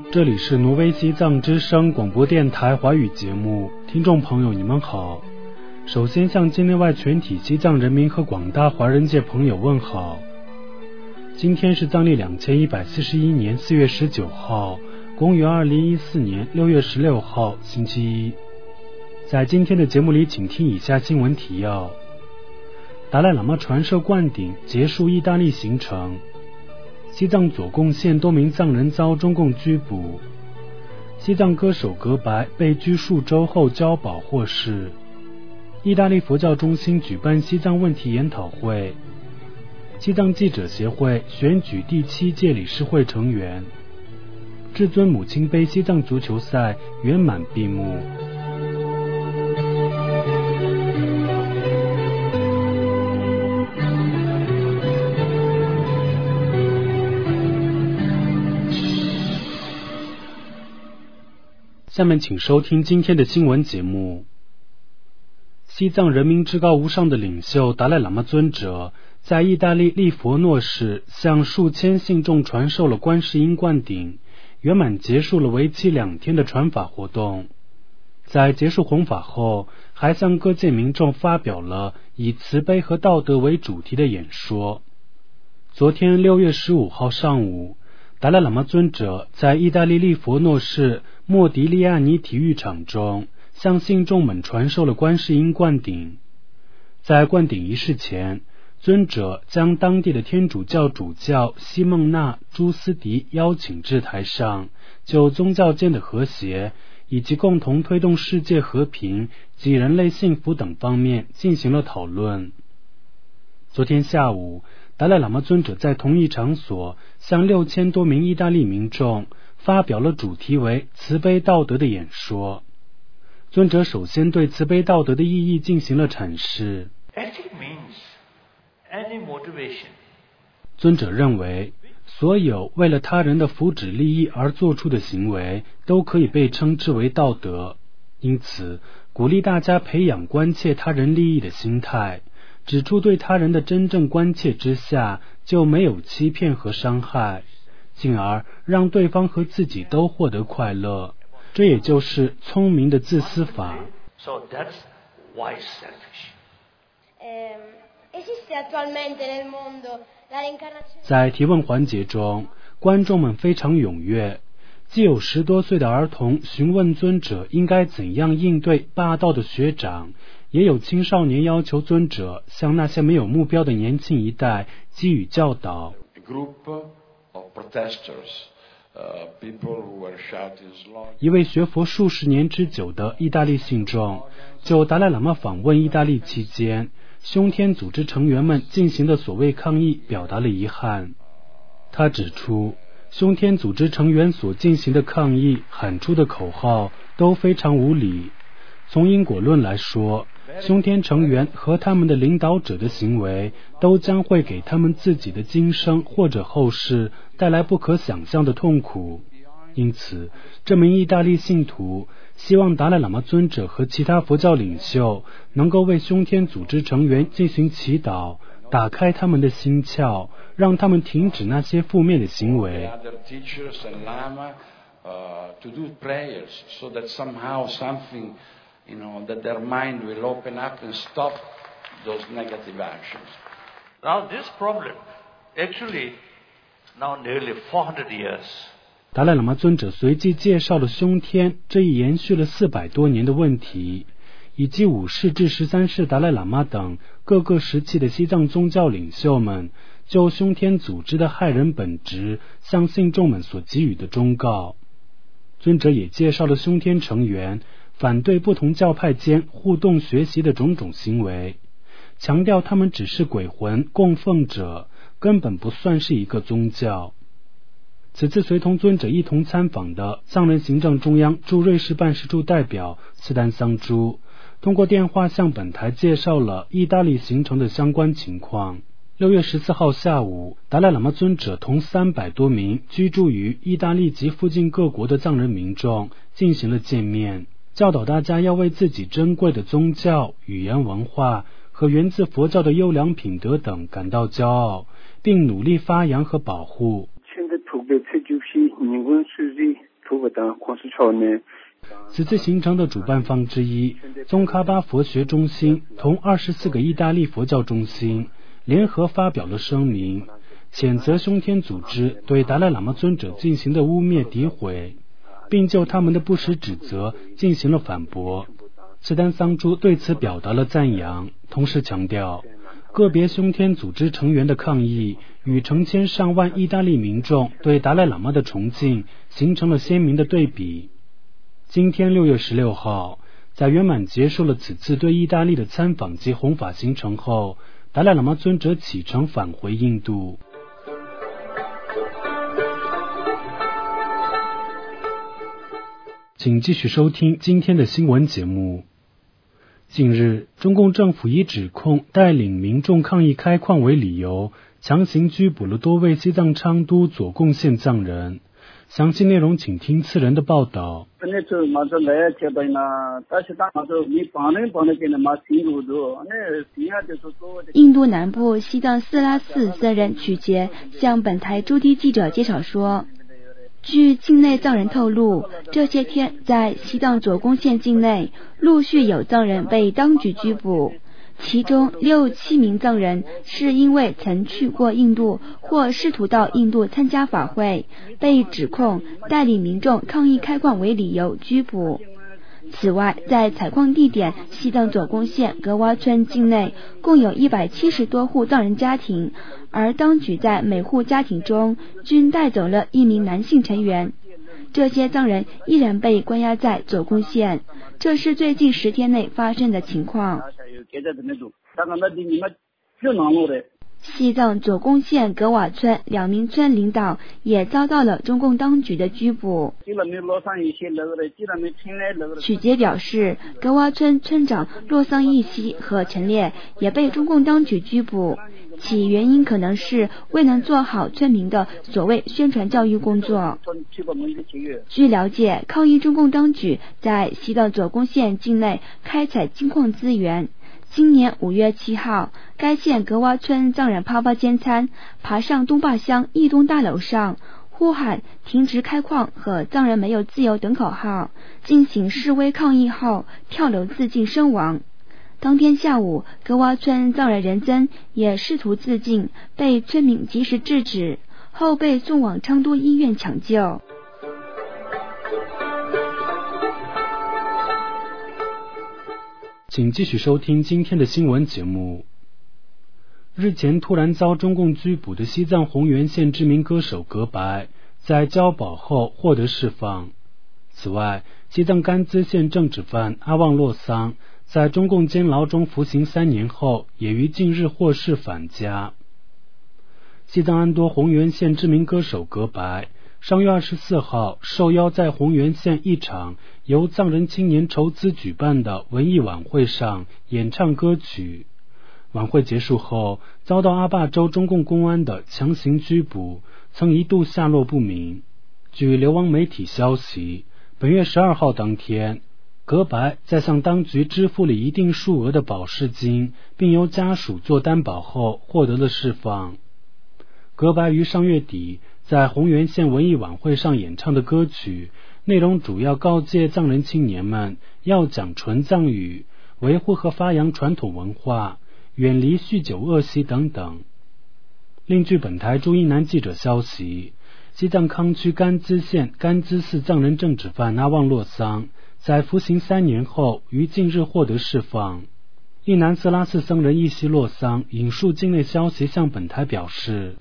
这里是挪威西藏之声广播电台华语节目，听众朋友你们好。首先向境内外全体西藏人民和广大华人界朋友问好。今天是藏历2141年4月19号，公元2014年6月16号，星期一。在今天的节目里，请听以下新闻提要：达赖喇嘛传授灌顶，结束意大利行程。西藏左贡县多名藏人遭中共拘捕。西藏歌手格白被拘数周后交保获释。意大利佛教中心举办西藏问题研讨会。西藏记者协会选举第7届理事会成员。至尊母亲杯西藏足球赛圆满闭幕。下面请收听今天的新闻节目。西藏人民至高无上的领袖达赖喇嘛尊者在意大利利佛诺市向数千信众传授了观世音灌顶，圆满结束了为期2天的传法活动。在结束弘法后，还向各界民众发表了以慈悲和道德为主题的演说。昨天6月15号上午，达赖喇嘛尊者在意大利利佛诺市莫迪利亚尼体育场中向信众们传授了观世音灌顶。在灌顶仪式前，尊者将当地的天主教主教西孟纳·朱斯迪邀请至台上，就宗教间的和谐以及共同推动世界和平及人类幸福等方面进行了讨论。昨天下午，达赖喇嘛尊者在同一场所向6000多名意大利民众发表了主题为慈悲道德的演说。尊者首先对慈悲道德的意义进行了阐释。尊者认为，所有为了他人的福祉利益而做出的行为都可以被称之为道德，因此鼓励大家培养关切他人利益的心态，指出对他人的真正关切之下就没有欺骗和伤害，进而让对方和自己都获得快乐，这也就是聪明的自私法。在提问环节中，观众们非常踊跃，既有10多岁的儿童询问尊者应该怎样应对霸道的学长，也有青少年要求尊者向那些没有目标的年轻一代给予教导。一位学佛数十年之久的意大利信众就达赖喇嘛访问意大利期间凶天组织成员们进行的所谓抗议表达了遗憾。他指出，凶天组织成员所进行的抗议喊出的口号都非常无理。从因果论来说，凶天成员和他们的领导者的行为都将会给他们自己的今生或者后世带来不可想象的痛苦。因此，这名意大利信徒希望达赖喇嘛尊者和其他佛教领袖能够为凶天组织成员进行祈祷，打开他们的心窍，让他们停止那些负面的行为。 that their mind will open up and stop those negative actions. Now this problem, actually, now nearly 400 years. 达赖喇嘛尊者随即介绍了凶天这一延续了400多年的问题，以及5世至13世达赖喇嘛等各个时期的西藏宗教领袖们就凶天组织的害人本质向信众们所给予的忠告。尊者也介绍了凶天成员反对不同教派间互动学习的种种行为，强调他们只是鬼魂供奉者，根本不算是一个宗教。此次随同尊者一同参访的藏人行政中央驻瑞士办事处代表斯丹桑珠通过电话向本台介绍了意大利行程的相关情况。6月14号下午，达赖喇嘛尊者同300多名居住于意大利及附近各国的藏人民众进行了见面，教导大家要为自己珍贵的宗教、语言文化和源自佛教的优良品德等感到骄傲，并努力发扬和保护。 此次行程的主办方之一宗喀巴佛学中心同24个意大利佛教中心联合发表了声明，谴责凶天组织对达赖喇嘛尊者进行的污蔑诋毁，并就他们的不实指责进行了反驳。次丹桑珠对此表达了赞扬，同时强调个别凶天组织成员的抗议与成千上万意大利民众对达赖喇嘛的崇敬形成了鲜明的对比。今天6月16号，在圆满结束了此次对意大利的参访及弘法行程后，达赖喇嘛尊者启程返回印度。请继续收听今天的新闻节目。近日，中共政府以指控带领民众抗议开矿为理由，强行拘捕了多位西藏昌都左贡县藏人。详细内容请听次人的报道。 印度南部西藏斯拉寺僧人曲杰向本台驻地记者介绍说，据境内藏人透露，这些天在西藏左贡县境内陆续有藏人被当局拘捕，其中6、7名藏人是因为曾去过印度或试图到印度参加法会，被指控带领民众抗议开矿为理由拘捕。此外，在采矿地点西藏左贡县格洼村境内共有170多户藏人家庭，而当局在每户家庭中均带走了1名男性成员。这些藏人依然被关押在左贡县，这是最近10天内发生的情况。西藏左贡县格瓦村2名村领导也遭到了中共当局的拘捕。曲杰表示，格瓦村村长洛桑义西和陈烈也被中共当局拘捕，其原因可能是未能做好村民的所谓宣传教育工作。据了解，抗议中共当局在西藏左贡县境内开采金矿资源。今年5月7号，该县格洼村藏人啪啪尖餐爬上东坝乡义东大楼上，呼喊停止开矿和藏人没有自由等口号，进行示威抗议后跳楼自尽身亡。当天下午，格洼村藏人仁增也试图自尽，被村民及时制止，后被送往昌都医院抢救。 请继续收听今天的新闻节目。日前突然遭中共拘捕的西藏红源县知名歌手格白，在交保后获得释放。此外，西藏甘孜县政治犯阿旺洛桑在中共监牢中服刑3年后，也于近日获释返家。西藏安多红源县知名歌手格白上月24号受邀在红源县一场由藏人青年筹资举办的文艺晚会上演唱歌曲。晚会结束后，遭到阿坝州中共公安的强行拘捕，曾一度下落不明。据流亡媒体消息，本月12号当天，格白在向当局支付了一定数额的保释金，并由家属做担保后获得了释放。格白于上月底在红源县文艺晚会上演唱的歌曲，内容主要告诫藏人青年们要讲纯藏语，维护和发扬传统文化，远离酗酒恶习等等。另据本台驻伊南记者消息，西藏康区甘孜县甘孜寺藏人政治犯阿旺洛桑在服刑3年后于近日获得释放。伊南斯拉寺僧人伊西洛桑引述境内消息向本台表示，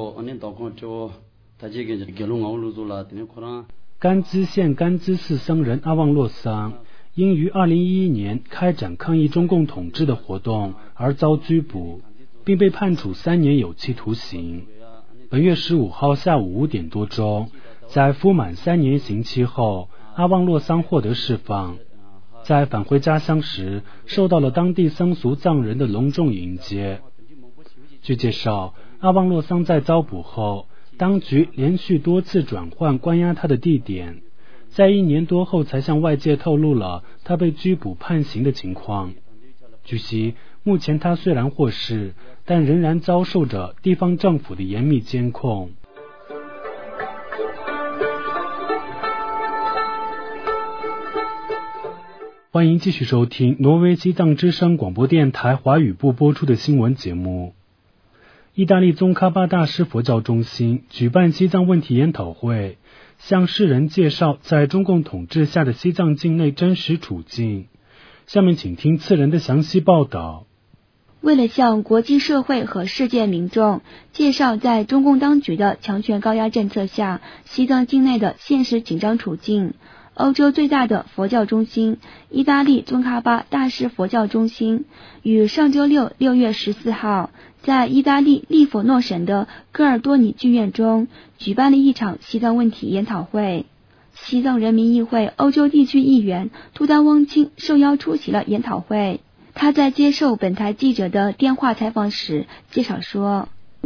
甘孜县甘孜寺僧人阿旺洛桑因于2011年开展抗议中共统治的活动而遭拘捕，并被判处3年有期徒刑。本月15号下午5点多钟，在服满3年刑期后，阿旺洛桑获得释放。在返回家乡时，受到了当地僧俗藏人的隆重迎接。据介绍，阿旺洛桑在遭捕后，当局连续多次转换关押他的地点，在1年多后才向外界透露了他被拘捕判刑的情况。据悉，目前他虽然获释，但仍然遭受着地方政府的严密监控。 欢迎继续收听挪威西藏之声广播电台华语部播出的新闻节目。意大利宗喀巴大师佛教中心举办西藏问题研讨会，向世人介绍在中共统治下的西藏境内真实处境。下面请听次人的详细报道。 为了向国际社会和世界民众介绍在中共当局的强权高压政策下西藏境内的现实紧张处境，欧洲最大的佛教中心意大利宗喀巴大师佛教中心于上周六6月14号在意大利利佛诺省的戈尔多尼剧院中举办了一场西藏问题研讨会。西藏人民议会欧洲地区议员图达汪清受邀出席了研讨会。他在接受本台记者的电话采访时介绍说，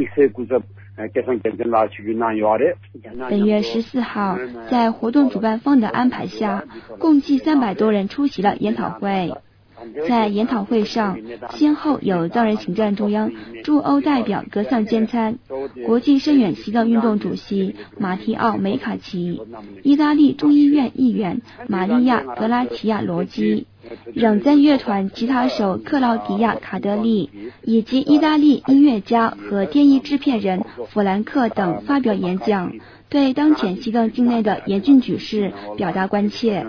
本月14号在活动主办方的安排下，共计300多人出席了研讨会。在研讨会上，先后有藏人行政中央驻欧代表格桑坚参、国际深远西藏运动主席马提奥梅卡奇、意大利众议院议员玛利亚格拉齐亚罗基、嚷赞乐团吉他手克劳迪亚卡德利以及意大利音乐家和电影制片人弗兰克等发表演讲，对当前西藏境内的严峻局势表达关切。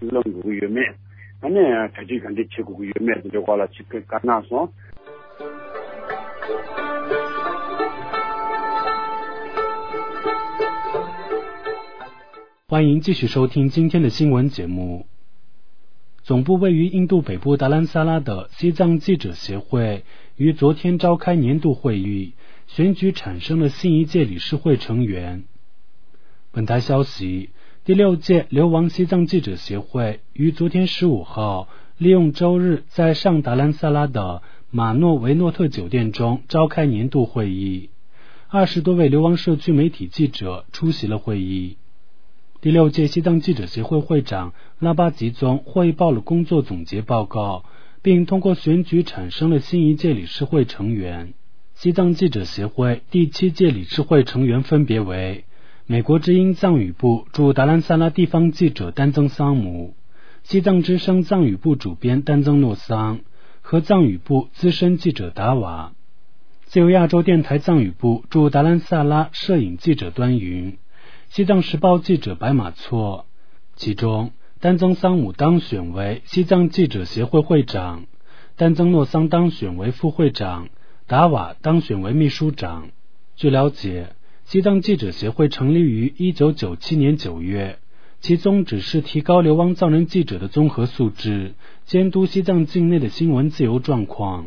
欢迎继续收听今天的新闻节目。总部位于印度北部达兰萨拉的西藏记者协会于昨天召开年度会议，选举产生了新一届理事会成员。本台消息，第6届流亡西藏记者协会于昨天15号利用周日在上达兰萨拉的马诺维诺特酒店中召开年度会议，20多位流亡社区媒体记者出席了会议。第6届西藏记者协会会长拉巴吉宗汇报了工作总结报告，并通过选举产生了新一届理事会成员。西藏记者协会第7届理事会成员分别为美国之音藏语部驻达兰萨拉地方记者丹增桑姆、西藏之声藏语部主编丹增诺桑和藏语部资深记者达瓦，自由亚洲电台藏语部驻达兰萨拉摄影记者端云，西藏时报记者白马错。其中丹增桑姆当选为西藏记者协会会长，丹增诺桑当选为副会长，达瓦当选为秘书长。据了解，西藏记者协会成立于1997年9月，其宗旨是提高流亡藏人记者的综合素质，监督西藏境内的新闻自由状况。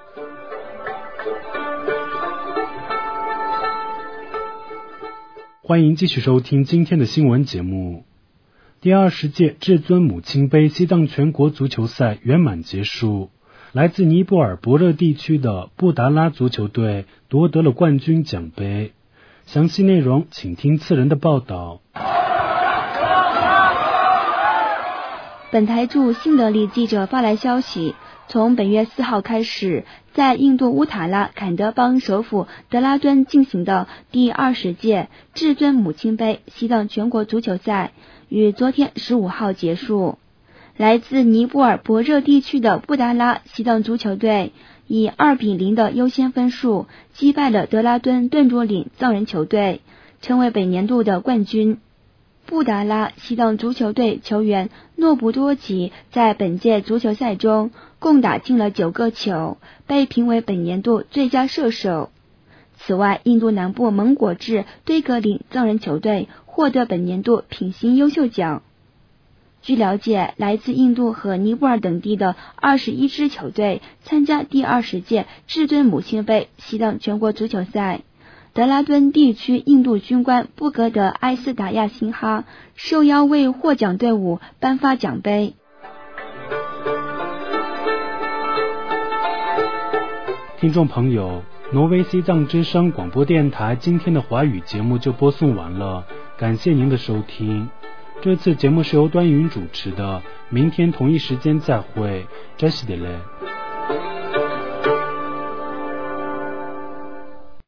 欢迎继续收听今天的新闻节目。第20届至尊母亲杯西藏全国足球赛圆满结束，来自尼泊尔博热地区的布达拉足球队夺得了冠军奖杯。详细内容请听次人的报道。 本台驻新德里记者发来消息，从本月4号开始，在印度乌塔拉坎德邦首府德拉敦进行的第20届至尊母亲杯西藏全国足球赛于昨天15号结束。来自尼泊尔博热地区的布达拉西藏足球队以2-0的优先分数击败了德拉敦顿卓岭藏人球队，成为本年度的冠军。布达拉西藏足球队球员诺布多吉在本届足球赛中共打进了9个球，被评为本年度最佳射手。此外，印度南部蒙果治堆格岭藏人球队获得本年度品行优秀奖。据了解，来自印度和尼泊尔等地的21支球队参加第20届至尊母亲杯西藏全国足球赛。德拉敦地区印度军官布格德埃斯达亚辛哈受邀为获奖队伍颁发奖杯。 听众朋友，挪威西藏之声广播电台今天的华语节目就播送完了，感谢您的收听。这次节目是由端云主持的，明天同一时间再会，扎西德勒。